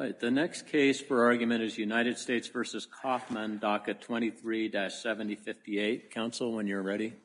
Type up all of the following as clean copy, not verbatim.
right, the next case for argument is United States v. Kaufman, docket 23-7058. Counsel, when you're ready.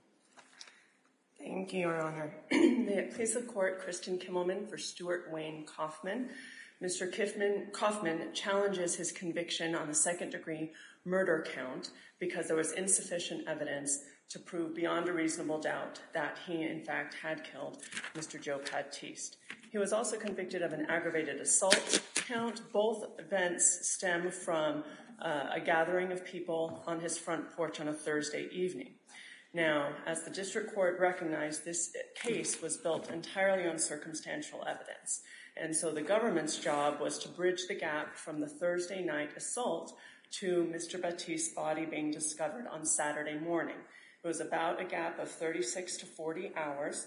Thank you, Your Honor. May it please the Court, Kristen Kimmelman for Stuart Wayne Kaufman. Mr. Kaufman challenges his conviction on the second-degree murder count because there was insufficient evidence to prove beyond a reasonable doubt that he, in fact, had killed Mr. Joe Baptiste. He was also convicted of an aggravated assault count. Both events stem from a gathering of people on his front porch on a Thursday evening. Now, as the district court recognized, this case was built entirely on circumstantial evidence. And so the government's job was to bridge the gap from the Thursday night assault to Mr. Baptiste's body being discovered on Saturday morning. It was about a gap of 36 to 40 hours,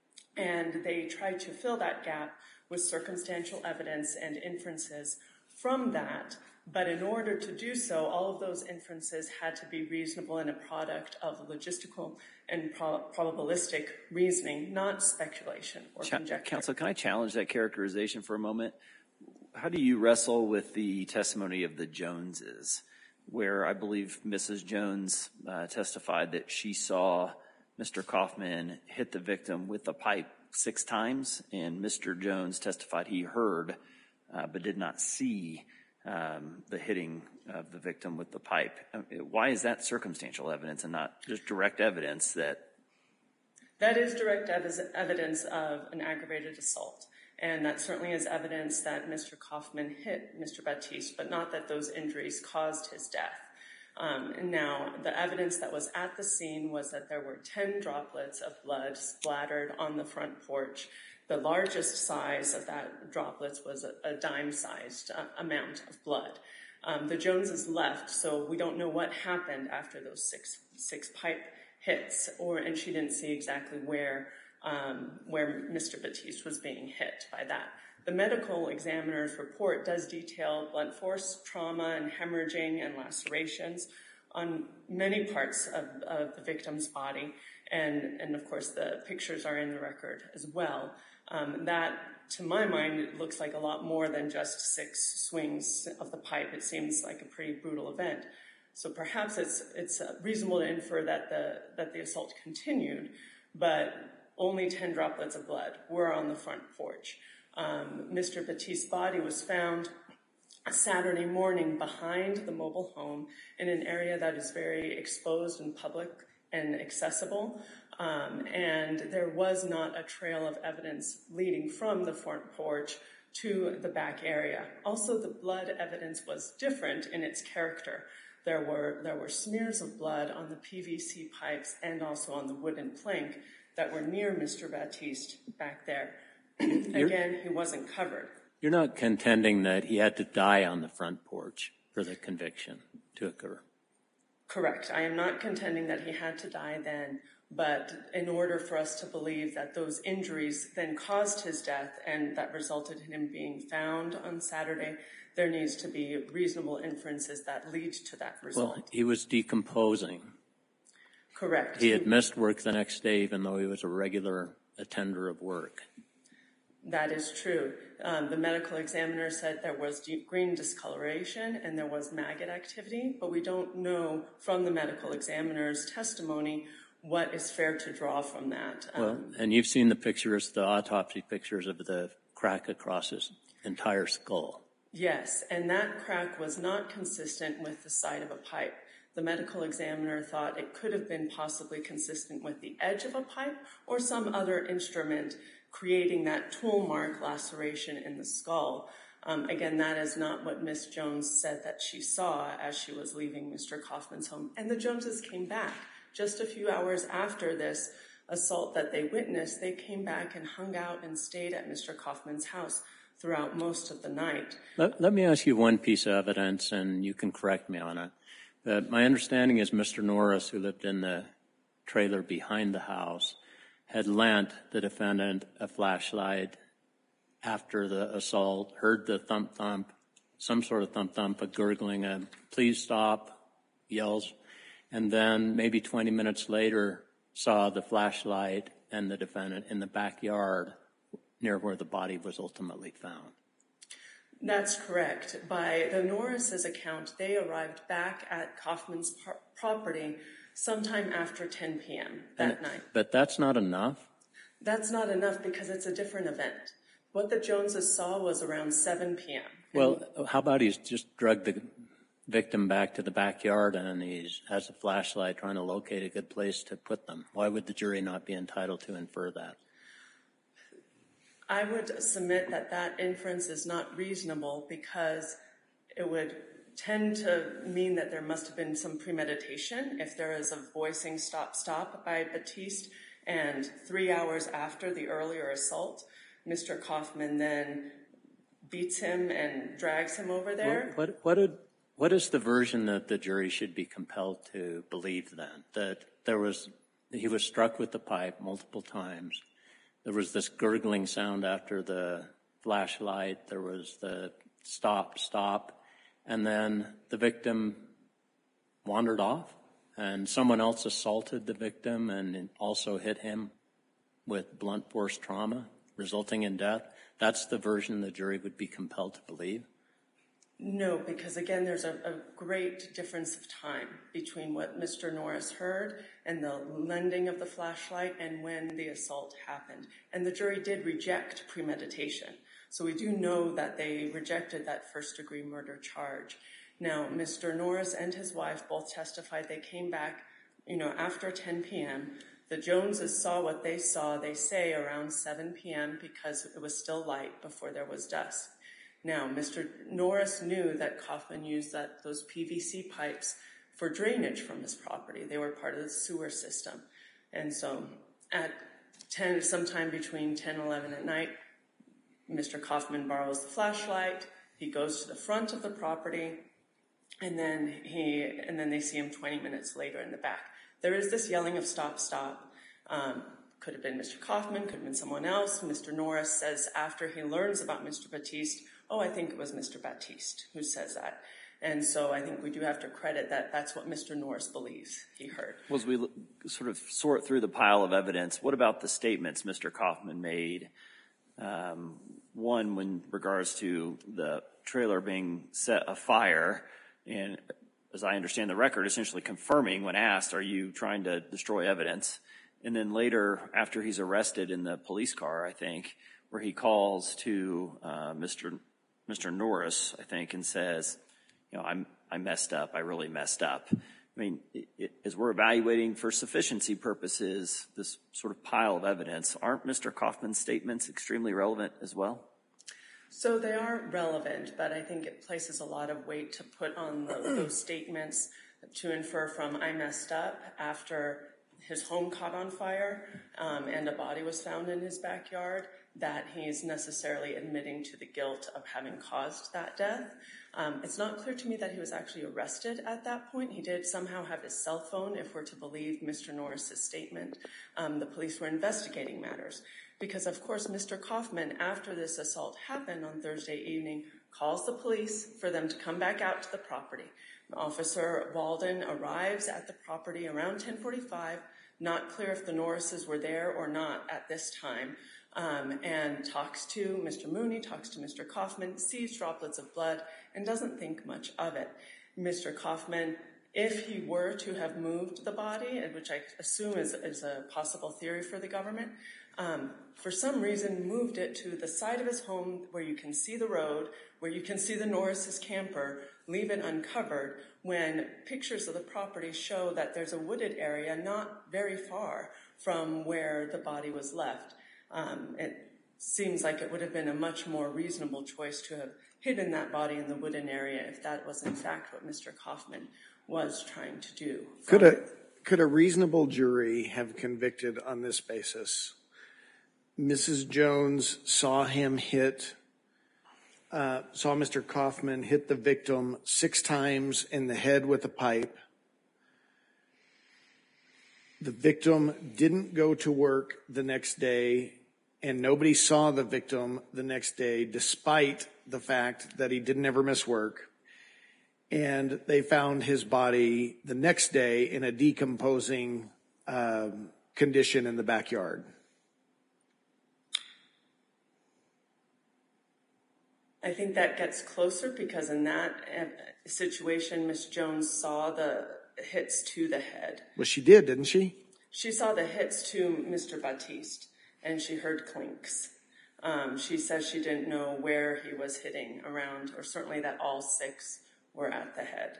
and they tried to fill that gap with circumstantial evidence and inferences from that. But in order to do so, all of those inferences had to be reasonable and a product of logistical and probabilistic reasoning, not speculation or conjecture. Counsel, can I challenge that characterization for a moment? How do you wrestle with the testimony of the Joneses, where I believe Mrs. Jones testified that she saw Mr. Kaufman hit the victim with a pipe 6 times, and Mr. Jones testified he heard but did not see the hitting of the victim with the pipe? Why is that circumstantial evidence and not just direct evidence that... That is direct evidence of an aggravated assault. And that certainly is evidence that Mr. Kaufman hit Mr. Baptiste, but not that those injuries caused his death. Now, the evidence that was at the scene was that there were 10 droplets of blood splattered on the front porch. The largest size of that droplets was a dime-sized amount of blood. The Joneses left, so we don't know what happened after those six pipe hits, and she didn't see exactly where Mr. Baptiste was being hit by that. The medical examiner's report does detail blunt force trauma and hemorrhaging and lacerations on many parts of the victim's body, and of course the pictures are in the record as well. That, to my mind, it looks like a lot more than just 6 swings of the pipe. It seems like a pretty brutal event. So perhaps it's reasonable to infer that the assault continued, but only 10 droplets of blood were on the front porch. Mr. Baptiste's body was found Saturday morning behind the mobile home in an area that is very exposed and public and accessible, and there was not a trail of evidence leading from the front porch to the back area. Also, the blood evidence was different in its character. There were smears of blood on the PVC pipes and also on the wooden plank that were near Mr. Baptiste back there. Again, he wasn't covered. You're not contending that he had to die on the front porch for the conviction to occur? Correct. I am not contending that he had to die then, but in order for us to believe that those injuries then caused his death and that resulted in him being found on Saturday, there needs to be reasonable inferences that lead to that result. Well, he was decomposing. Correct. He had missed work the next day even though he was a regular attender of work. That is true. The medical examiner said there was deep green discoloration and there was maggot activity, but we don't know from the medical examiner's testimony what is fair to draw from that. Well, and you've seen the pictures, the autopsy pictures of the crack across his entire skull. Yes, and that crack was not consistent with the side of a pipe. The medical examiner thought it could have been possibly consistent with the edge of a pipe or some other instrument creating that tool mark laceration in the skull. Again, that is not what Miss Jones said that she saw as she was leaving Mr. Kaufman's home. And the Joneses came back. Just a few hours after this assault that they witnessed, they came back and hung out and stayed at Mr. Kaufman's house throughout most of the night. Let me ask you one piece of evidence, and you can correct me on it. My understanding is Mr. Norris, who lived in the trailer behind the house, had lent the defendant a flashlight after the assault, heard the thump-thump, some sort of thump-thump, a gurgling, a please stop, yells, and then maybe 20 minutes later saw the flashlight and the defendant in the backyard near where the body was ultimately found. That's correct. By the Norris's account, they arrived back at Kaufman's property sometime after 10 p.m. that night. But that's not enough? That's not enough because it's a different event. What the Joneses saw was around 7 p.m. Well, how about he's just drugged the victim back to the backyard and he has a flashlight trying to locate a good place to put them? Why would the jury not be entitled to infer that? I would submit that that inference is not reasonable because it would tend to mean that there must have been some premeditation if there is a voicing stop, stop by Batiste, and 3 hours after the earlier assault, Mr. Kaufman then beats him and drags him over there. What is the version that the jury should be compelled to believe then? That he was struck with the pipe multiple times. There was this gurgling sound after the flashlight. There was the stop, stop. And then the victim wandered off and someone else assaulted the victim and also hit him with blunt force trauma, resulting in death. That's the version the jury would be compelled to believe? No, because again, there's a great difference of time between what Mr. Norris heard and the lending of the flashlight and when the assault happened. And the jury did reject premeditation. So we do know that they rejected that first-degree murder charge. Now, Mr. Norris and his wife both testified they came back, after 10 p.m. The Joneses saw what they saw, they say, around 7 p.m. because it was still light before there was dusk. Now, Mr. Norris knew that Kaufman used those PVC pipes for drainage from his property. They were part of the sewer system. And so at sometime between 10 and 11 at night, Mr. Kaufman borrows the flashlight. He goes to the front of the property, and then they see him 20 minutes later in the back. There is this yelling of stop, stop. Could have been Mr. Kaufman, could have been someone else. Mr. Norris says after he learns about Mr. Batiste, I think it was Mr. Batiste who says that. And so I think we do have to credit that that's what Mr. Norris believes he heard. Well, as we sort of sort through the pile of evidence, what about the statements Mr. Kaufman made? One, in regards to the trailer being set afire, and as I understand the record, essentially confirming when asked, are you trying to destroy evidence? And then later, after he's arrested in the police car, I think, where he calls to Mr. Norris, I think, and says, I messed up. I really messed up. I mean, as we're evaluating for sufficiency purposes this sort of pile of evidence, aren't Mr. Kaufman's statements extremely relevant as well? So they are relevant, but I think it places a lot of weight to put on those statements to infer from I messed up after his home caught on fire and a body was found in his backyard, that he's necessarily admitting to the guilt of having caused that death. It's not clear to me that he was actually arrested at that point. He did somehow have his cell phone, if we're to believe Mr. Norris's statement. The police were investigating matters because, of course, Mr. Kaufman, after this assault happened on Thursday evening, calls the police for them to come back out to the property. Officer Walden arrives at the property around 10:45, not clear if the Norrises were there or not at this time, and talks to Mr. Mooney, talks to Mr. Kaufman, sees droplets of blood, and doesn't think much of it. Mr. Kaufman, if he were to have moved the body, which I assume is a possible theory for the government, for some reason moved it to the side of his home where you can see the road, where you can see the Norris's camper, leave it uncovered, when pictures of the property show that there's a wooded area not very far from where the body was left. It seems like it would have been a much more reasonable choice to have hidden that body in the wooden area if that was in fact what Mr. Kaufman was trying to do. Could a reasonable jury have convicted on this basis? Mrs. Jones saw Mr. Kaufman hit the victim 6 times in the head with a pipe. The victim didn't go to work the next day, and nobody saw the victim the next day, despite the fact that he didn't ever miss work. And they found his body the next day in a decomposing condition in the backyard. I think that gets closer because in that situation, Miss Jones saw the hits to the head. Well, she did, didn't she? She saw the hits to Mr. Batiste, and she heard clinks. She says she didn't know where he was hitting around, or certainly that all 6 were at the head.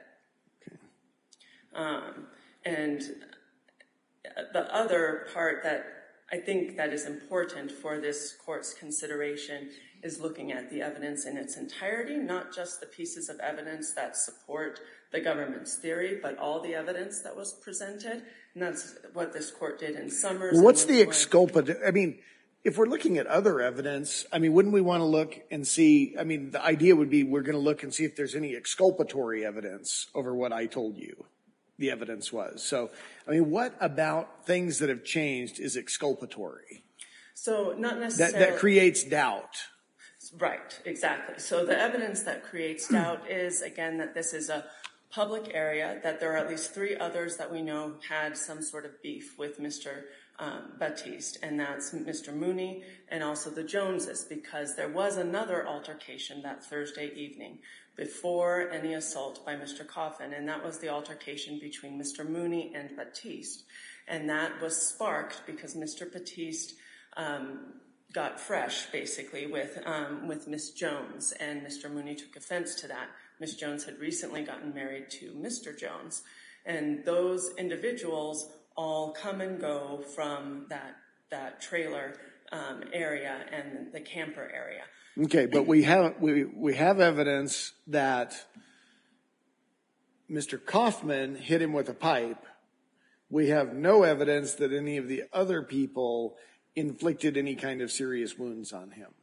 And the other part that I think that is important for this court's consideration is looking at the evidence in its entirety, not just the pieces of evidence that support the government's theory, but all the evidence that was presented. And that's what this court did in Summers. Well, what's the exculpatory? I mean, if we're looking at other evidence, I mean, wouldn't we want to look and see? I mean, the idea would be we're going to look and see if there's any exculpatory evidence over what I told you the evidence was. So, I mean, what about things that have changed is exculpatory? So not necessarily. That creates doubt. Right, exactly. So the evidence that creates doubt is, again, that this is a public area, that there are at least 3 others that we know had some sort of beef with Mr. Batiste, and that's Mr. Mooney and also the Joneses, because there was another altercation that Thursday evening before any assault by Mr. Coffin, and that was the altercation between Mr. Mooney and Batiste. And that was sparked because Mr. Batiste got fresh, basically, with Miss Jones, and Mr. Mooney took offense to that. Miss Jones had recently gotten married to Mr. Jones, and those individuals all come and go from that trailer area and the camper area. Okay, but we have evidence that Mr. Kaufman hit him with a pipe. We have no evidence that any of the other people inflicted any kind of serious wounds on him.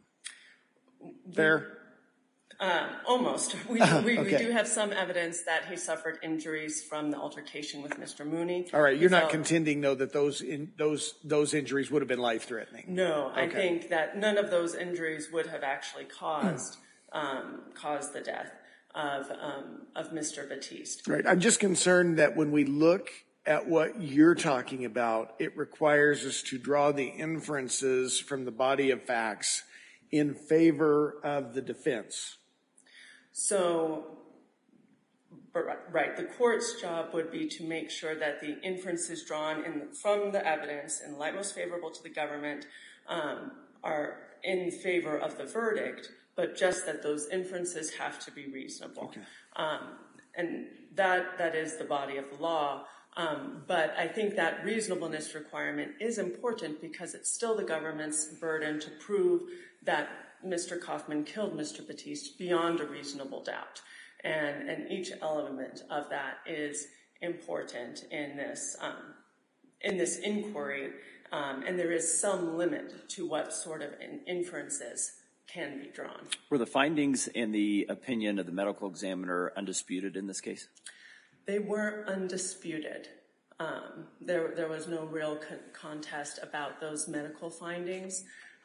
Fair? Almost. We do have some evidence that he suffered injuries from the altercation with Mr. Mooney. All right, you're not contending, though, that those injuries would have been life-threatening? No, okay. I think that none of those injuries would have actually caused the death of Mr. Batiste. Right. I'm just concerned that when we look at what you're talking about, it requires us to draw the inferences from the body of facts in favor of the defense. So, right, the court's job would be to make sure that the inferences drawn from the evidence in the light most favorable to the government are in favor of the verdict, but just that those inferences have to be reasonable. Okay. And that is the body of the law. But I think that reasonableness requirement is important because it's still the government's burden to prove that Mr. Kaufman killed Mr. Batiste beyond a reasonable doubt. And each element of that is important in this inquiry. And there is some limit to what sort of inferences can be drawn. Were the findings in the opinion of the medical examiner undisputed in this case? They were undisputed. There was no real contest about those medical findings.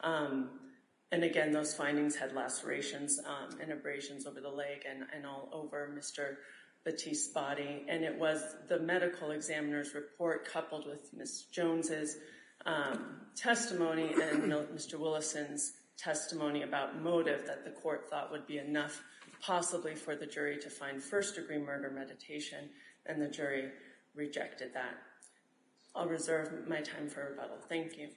And again, those findings had lacerations and abrasions over the leg and all over Mr. Batiste's body. And it was the medical examiner's report coupled with Ms. Jones's testimony and Mr. Willison's testimony about motive that the court thought would be enough possibly for the jury to find first-degree murder meditation, and the jury rejected that. I'll reserve my time for rebuttal. Thank you.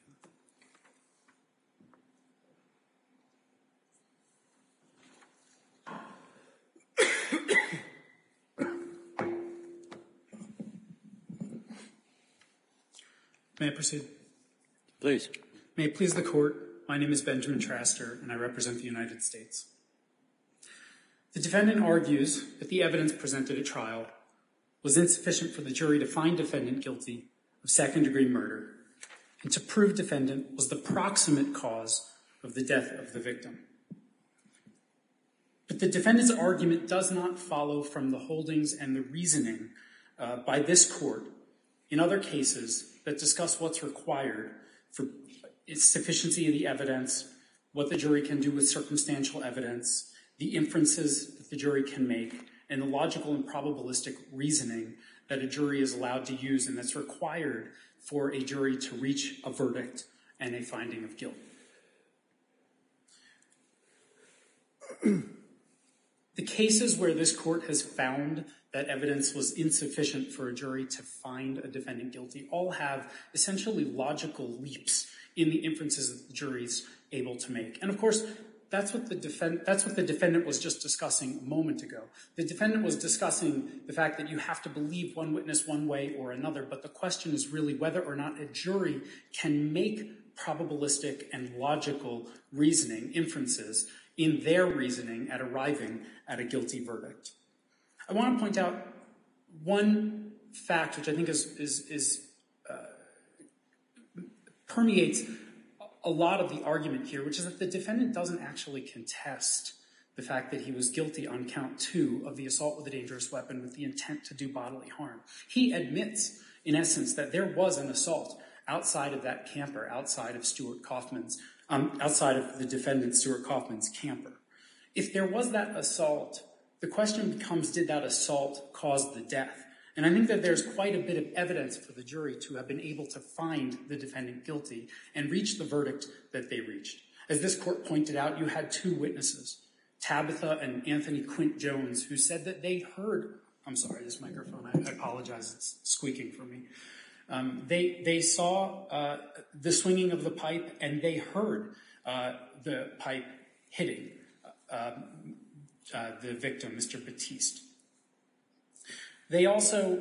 May I proceed? Please. May it please the court, my name is Benjamin Traster, and I represent the United States. The defendant argues that the evidence presented at trial was insufficient for the jury to find defendant guilty of second-degree murder and to prove defendant was the proximate cause of the death of the victim. But the defendant's argument does not follow from the holdings and the reasoning by this court in other cases that discuss what's required for its sufficiency of the evidence, what the jury can do with circumstantial evidence, the inferences that the jury can make, and the logical and probabilistic reasoning that a jury is allowed to use and that's required for a jury to reach a verdict and a finding of guilt. The cases where this court has found that evidence was insufficient for a jury to find a defendant guilty all have essentially logical leaps in the inferences that the jury's able to make. And of course, that's what the defendant was just discussing a moment ago. The defendant was discussing the fact that you have to believe one witness one way or another, but the question is really whether or not a jury can make probabilistic and logical reasoning, inferences, in their reasoning at arriving at a guilty verdict. I want to point out one fact which I think permeates a lot of the argument here, which is that the defendant doesn't actually contest the fact that he was guilty on count 2 of the assault with a dangerous weapon with the intent to do bodily harm. He admits, in essence, that there was an assault outside of that camper, outside of the defendant Stuart Kaufman's camper. If there was that assault, the question becomes, did that assault cause the death? And I think that there's quite a bit of evidence for the jury to have been able to find the defendant guilty and reach the verdict that they reached. As this court pointed out, you had 2 witnesses, Tabitha and Anthony Quint Jones, who said that they heard, I'm sorry, this microphone, I apologize, it's squeaking for me. They saw the swinging of the pipe, and they heard the pipe hitting the victim, Mr. Batiste. They also,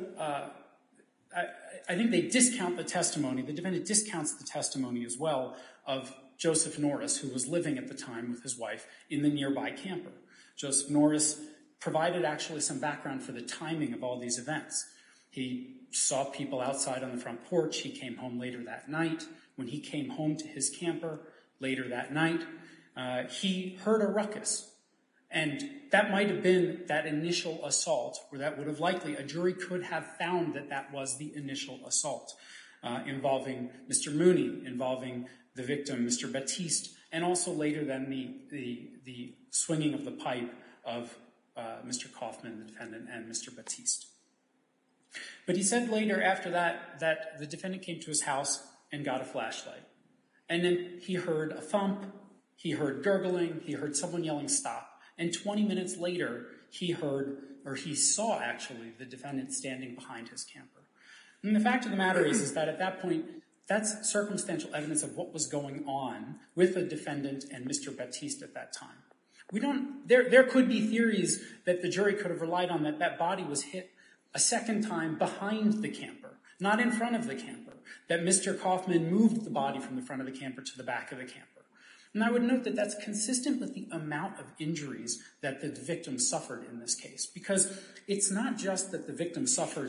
I think they discount the testimony, the defendant discounts the testimony as well of Joseph Norris, who was living at the time with his wife in the nearby camper. Joseph Norris provided actually some background for the timing of all these events. He saw people outside on the front porch. He came home later that night. When he came home to his camper later that night, he heard a ruckus. And that might have been that initial assault, or that would have likely, a jury could have found that that was the initial assault involving Mr. Mooney, involving the victim, Mr. Batiste, and also later then the swinging of the pipe of Mr. Kaufman, the defendant, and Mr. Batiste. But he said later after that the defendant came to his house and got a flashlight. And then he heard a thump, he heard gurgling, he heard someone yelling stop. And 20 minutes later, he saw actually the defendant standing behind his camper. And the fact of the matter is that at that point, that's circumstantial evidence of what was going on with the defendant and Mr. Batiste at that time. There could be theories that the jury could have relied on that body was hit a second time behind the camper, not in front of the camper, that Mr. Kaufman moved the body from the front of the camper to the back of the camper. And I would note that that's consistent with the amount of injuries that the victim suffered in this case, because it's not just that the victim suffered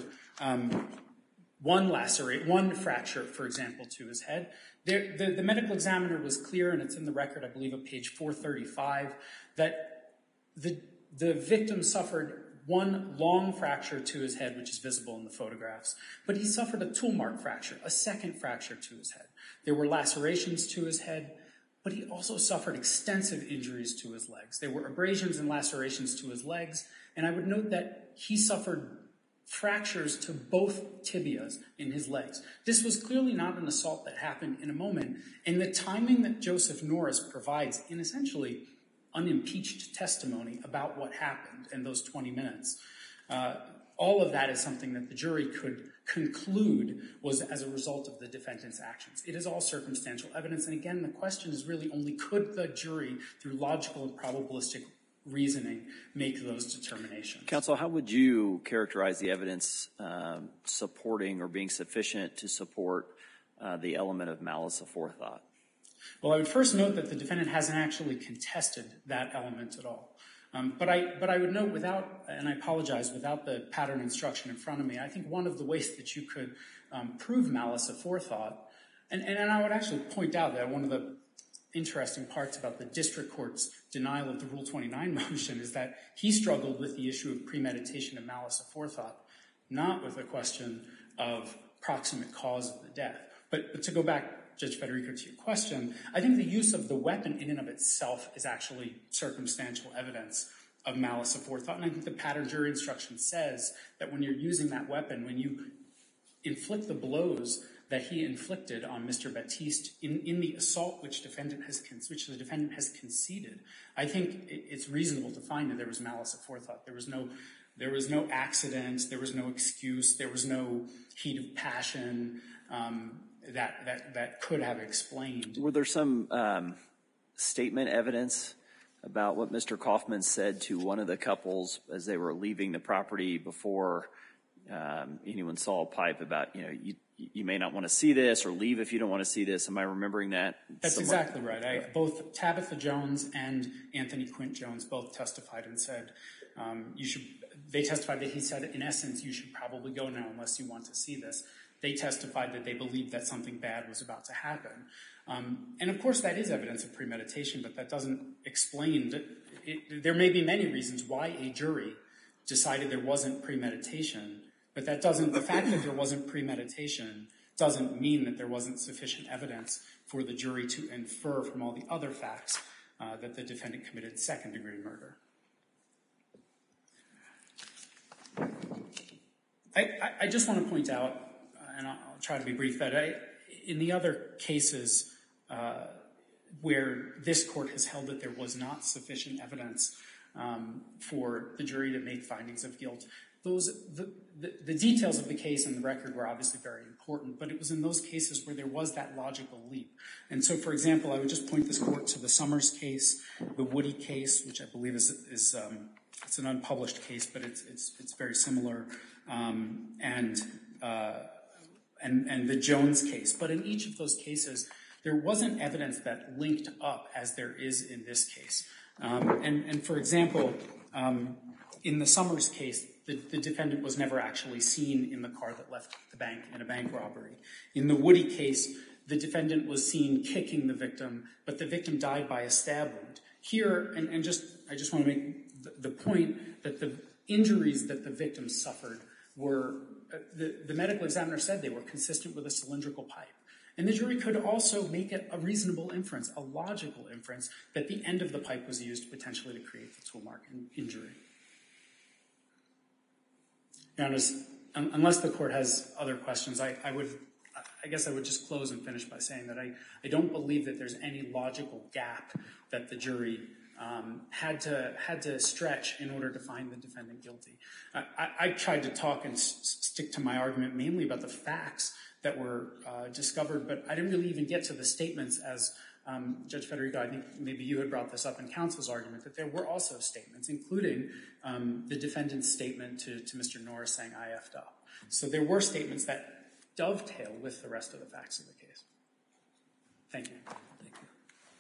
one fracture, for example, to his head. The medical examiner was clear, and it's in the record, I believe, at page 435, that the victim suffered one long fracture to his head, which is visible in the photographs, but he suffered a tool mark fracture, a second fracture to his head. There were lacerations to his head, but he also suffered extensive injuries to his legs. There were abrasions and lacerations to his legs, and I would note that he suffered fractures to both tibias in his legs. This was clearly not an assault that happened in a moment, and the timing that Joseph Norris provides in essentially unimpeached testimony about what happened in those 20 minutes, all of that is something that the jury could conclude was as a result of the defendant's actions. It is all circumstantial evidence, and again, the question is really only could the jury, through logical and probabilistic reasoning, make those determinations. Counsel, how would you characterize the evidence supporting or being sufficient to support the element of malice aforethought? Well, I would first note that the defendant hasn't actually contested that element at all. But I would note without, and I apologize, without the pattern instruction in front of me, I think one of the ways that you could prove malice aforethought, and I would actually point out that one of the interesting parts about the district court's denial of the Rule 29 motion is that he struggled with the issue of premeditation and malice aforethought, not with the question of proximate cause of the death. But to go back, Judge Federico, to your question, I think the use of the weapon in and of itself is actually circumstantial evidence of malice aforethought. And I think the pattern jury instruction says that when you're using that weapon, when you inflict the blows that he inflicted on Mr. Batiste in the assault which the defendant has conceded, I think it's reasonable to find that there was malice aforethought. There was no accident, there was no excuse, there was no heat of passion that could have explained. Were there some statement evidence about what Mr. Kaufman said to one of the couples as they were leaving the property before anyone saw a pipe about, you may not want to see this or leave if you don't want to see this? Am I remembering that? That's exactly right. Both Tabitha Jones and Anthony Quint Jones both testified and said, they testified that he said, in essence, you should probably go now unless you want to see this. They testified that they believed that something bad was about to happen. And of course, that is evidence of premeditation, but that doesn't explain that there may be many reasons why a jury decided there wasn't premeditation, but the fact that there wasn't premeditation doesn't mean that there wasn't sufficient evidence for the jury to infer from all the other facts that the defendant committed second-degree murder. I just want to point out, and I'll try to be brief, that in the other cases where this court has held that there was not sufficient evidence for the jury to make findings of guilt, the details of the case and the record were obviously very important, but it was in those cases where there was that logical leap. And so, for example, I would just point this court to the Summers case, the Woody case, which I believe is it's an unpublished case, but it's very similar, and the Jones case. But in each of those cases, there wasn't evidence that linked up as there is in this case. And for example, in the Summers case, the defendant was never actually seen in the car that left the bank in a bank robbery. In the Woody case, the defendant was seen kicking the victim, but the victim died by a stab wound. Here, I just want to make the point that the injuries that the victim suffered were, the medical examiner said they were consistent with a cylindrical pipe. And the jury could also make it a reasonable inference, a logical inference, that the end of the pipe was used potentially to create the tool mark injury. Now, unless the court has other questions, I guess I would just close and finish by saying that I don't believe that there's any logical gap that the jury had to stretch in order to find the defendant guilty. I tried to talk and stick to my argument mainly about the facts that were discovered, but I didn't really even get to the statements as Judge Federico, I think maybe you had brought this up in counsel's argument, that there were also statements, including the defendant's statement to Mr. Norris saying, I effed up. So there were statements that dovetail with the rest of the facts of the case. Thank you. Thank you.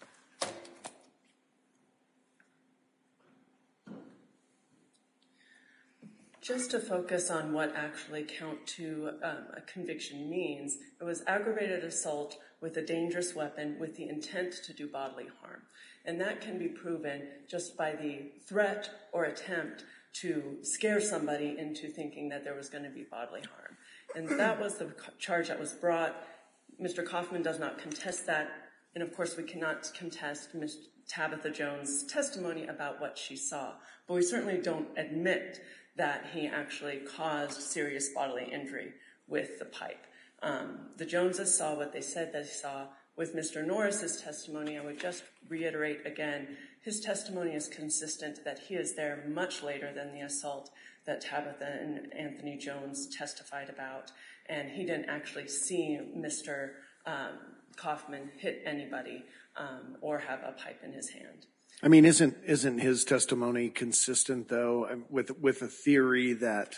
Just to focus on what actually count two a conviction means, it was aggravated assault with a dangerous weapon with the intent to do bodily harm. And that can be proven just by the threat or attempt to scare somebody into thinking that there was going to be bodily harm. And that was the charge that was brought. Mr. Kaufman does not contest that. And of course, we cannot contest Ms. Tabitha Jones' testimony about what she saw. But we certainly don't admit that he actually caused serious bodily injury with the pipe. The Joneses saw what they said they saw. With Mr. Norris's testimony, I would just reiterate again, his testimony is consistent that he is there much later than the assault that Tabitha and Anthony Jones testified about. And he didn't actually see Mr. Kaufman hit anybody or have a pipe in his hand. I mean, isn't his testimony consistent, though, with a theory that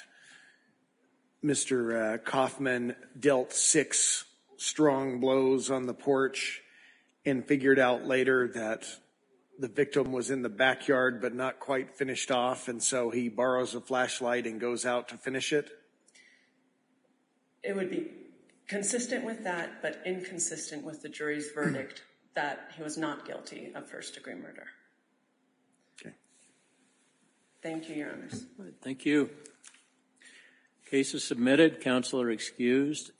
Mr. Kaufman dealt 6 strong blows on the porch and figured out later that the victim was in the backyard but not quite finished off, and so he borrows a flashlight and goes out to finish it? It would be consistent with that, but inconsistent with the jury's verdict that he was not guilty of first-degree murder. Okay. Thank you, Your Honors. Thank you. Case is submitted. Counsel are excused.